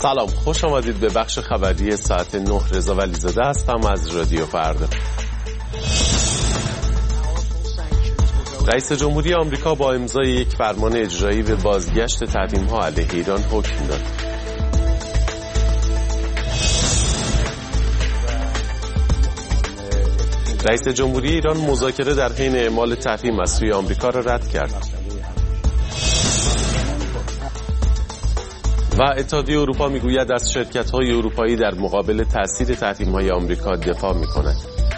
سلام، خوش آمدید به بخش خبری ساعت 9. رضا ولیزاده هستم از رادیو فردا. رئیس جمهوری آمریکا با امضای یک فرمان اجرایی به بازگشت تحریم‌ها علیه ایران حکم داد. رئیس جمهوری ایران مذاکره در حین اعمال تحریم از سوی آمریکا را رد کرد. و اتحادیه اروپا میگوید از شرکت‌های اروپایی در مقابل تأثیر تحریم‌های آمریکا دفاع می‌کند.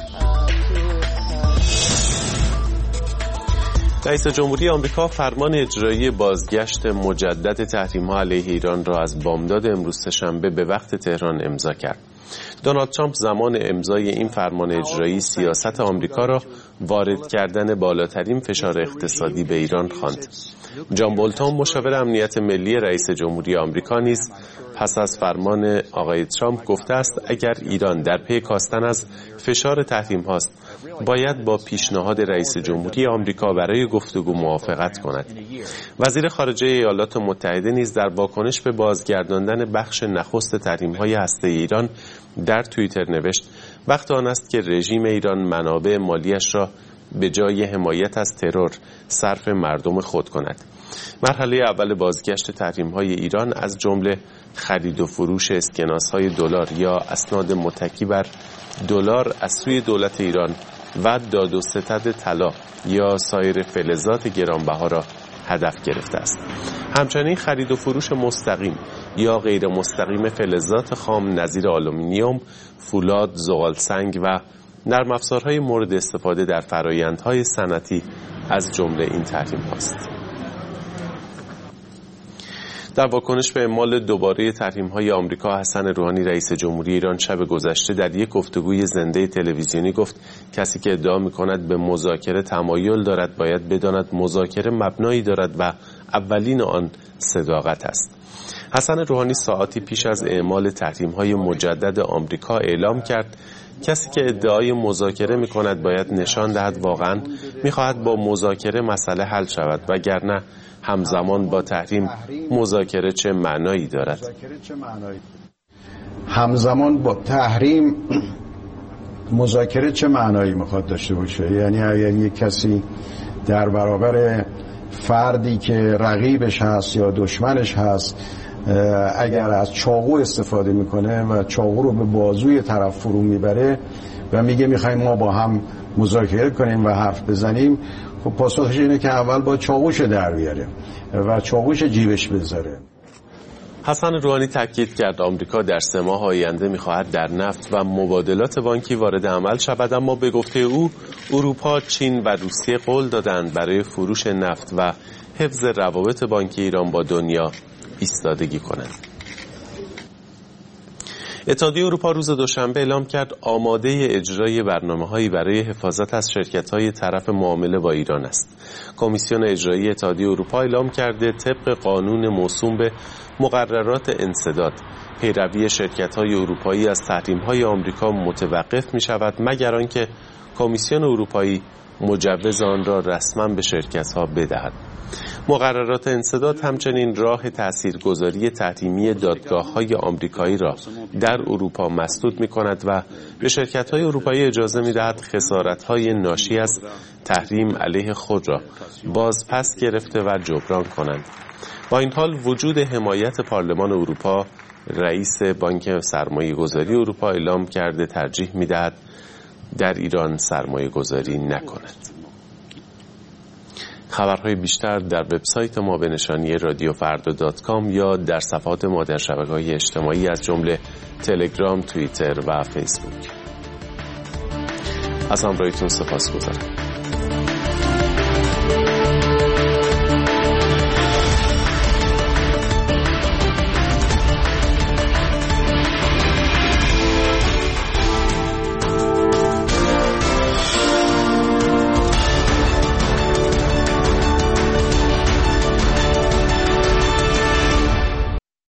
رئیس جمهوری آمریکا فرمان اجرایی بازگشت مجدد تحریم‌ها علیه ایران را از بامداد امروز سه‌شنبه به وقت تهران امضا کرد. دونالد ترامپ زمان امضای این فرمان اجرایی سیاست آمریکا را وارد کردن بالاترین فشار اقتصادی به ایران خواند. جان بولتون مشاور امنیت ملی رئیس جمهوری آمریکا نیز پس از فرمان آقای ترامپ گفته است اگر ایران در پی کاستن از فشار تحریم هاست باید با پیشنهاد رئیس جمهوری آمریکا برای گفتگو موافقت کند. وزیر خارجه ایالات متحده نیز در واکنش به بازگرداندن بخش نخست تحریم‌های هسته ایران در توییتر نوشت وقت آن است که رژیم ایران منابع مالیش را به جای حمایت از ترور صرف مردم خود کند. مرحله اول بازگشت تحریم‌های ایران از جمله خرید و فروش اسکناس‌های دلار یا اسناد متکی بر دلار از سوی دولت ایران و داد و ستد طلا یا سایر فلزات گرانبها را هدف گرفته است. همچنین خرید و فروش مستقیم یا غیر مستقیم فلزات خام نظیر آلومینیوم، فولاد، زغالسنگ و نرم افزارهای مورد استفاده در فرآیندهای صنعتی از جمله این تحریم هاست. در واکنش به اعمال دوباره تحریم‌های آمریکا، حسن روحانی رئیس جمهوری ایران شب گذشته در یک گفتگوی زنده تلویزیونی گفت کسی که ادعا می‌کند به مذاکره تمایل دارد باید بداند مذاکره مبنایی دارد و اولین آن صداقت است. حسن روحانی ساعاتی پیش از اعمال تحریم‌های مجدد آمریکا اعلام کرد کسی که ادعای مذاکره می‌کند باید نشان دهد واقعاً می‌خواهد با مذاکره مسئله حل شود وگرنه همزمان با تحریم مذاکره چه معنایی دارد؟ همزمان با تحریم مذاکره چه معنایی میخواد داشته باشه؟ یعنی اگر یک کسی در برابر فردی که رقیبش هست یا دشمنش هست اگر از چاقو استفاده میکنه و چاقو رو به بازوی طرف فرو میبره و میگه میخوایم ما با هم مذاکره کنیم و حرف بزنیم، خب پاسخش اینه که اول با چاقوش در بیاره و چاقوش جیبش بذاره. حسن روحانی تاکید کرد آمریکا در 3 ماه آینده می‌خواهد در نفت و مبادلات بانکی وارد عمل شود، اما به گفته او اروپا، چین و روسیه قول دادند برای فروش نفت و حفظ روابط بانکی ایران با دنیا ایستادگی کنند. اتحادیه اروپا روز دوشنبه اعلام کرد آماده اجرای برنامه‌هایی برای حفاظت از شرکت‌های طرف معامله با ایران است. کمیسیون اجرایی اتحادیه اروپا اعلام کرده طبق قانون موسوم به مقررات انسداد پیروی شرکت‌های اروپایی از تحریم‌های آمریکا متوقف می‌شود مگر آنکه کمیسیون اروپایی مجوز آن را رسما به شرکت‌ها بدهد. مقررات انسداد همچنین راه تاثیرگذاری تحریمی دادگاه‌های آمریکایی را در اروپا مسدود می‌کند و به شرکت‌های اروپایی اجازه می‌دهد خسارت‌های ناشی از تحریم علیه خود را بازپس گرفته و جبران کنند. با این حال وجود حمایت پارلمان اروپا، رئیس بانک سرمایه‌گذاری اروپا اعلام کرده ترجیح می‌دهد در ایران سرمایه‌گذاری نکند. خبرهای بیشتر در وبسایت ما به نشانی radiofarda.com یا در صفحات ما در شبکه‌های اجتماعی از جمله تلگرام، توییتر و فیسبوک. از همراهیتون سپاسگزارم.